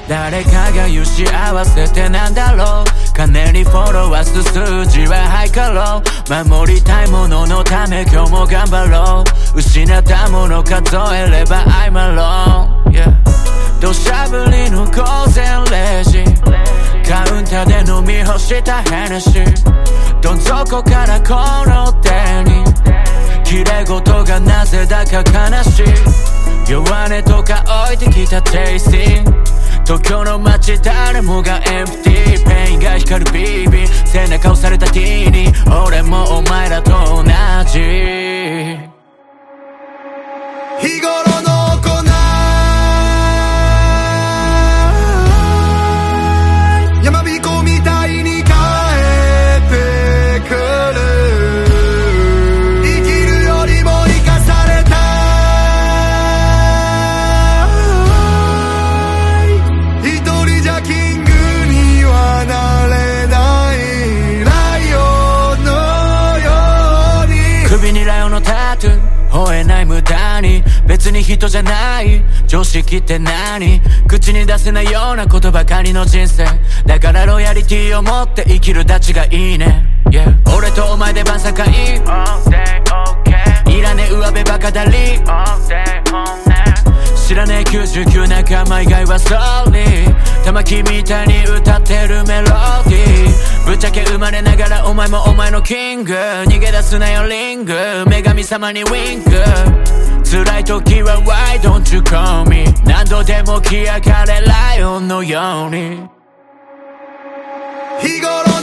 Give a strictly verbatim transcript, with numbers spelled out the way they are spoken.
誰かが言う幸せってなんだろう。金にフォロワー数数字はハイカロー。守りたいもののため今日も頑張ろう。失ったもの数えれば I'm alone、yeah、土砂降りの午前れいじカウンターで飲み干したヘネシー。どん底からこの手に綺麗事がなぜだか悲しい。弱音とか置いてきたテイスティング。東京の街誰もがエンプティー。ペインが光るビービー背中押されたティーに俺もお前らと同じ。日頃の行い山彦みたいに帰ってくる。生きるよりも生かされた一人じゃキングにはなれないライオンのように。首にライオンのタトゥー吠えない無駄に。別に人じゃない常識って何。口に出せないようなことばかりの人生だからロイヤリティを持って生きるダチがいいね、yeah、俺とお前で晩酒いい、all day, okay、いらねえ上辺バカだり all day, all 知らねえきゅうじゅうきゅう仲間以外はソーリー。玉木みたいに歌ってるメロディー。ぶっちゃけ生まれながらお前もお前のキング。逃げ出すなよリング。女神様にウィンク。辛い時は Why don't you call me。 何度でも来やがれライオンのように。日頃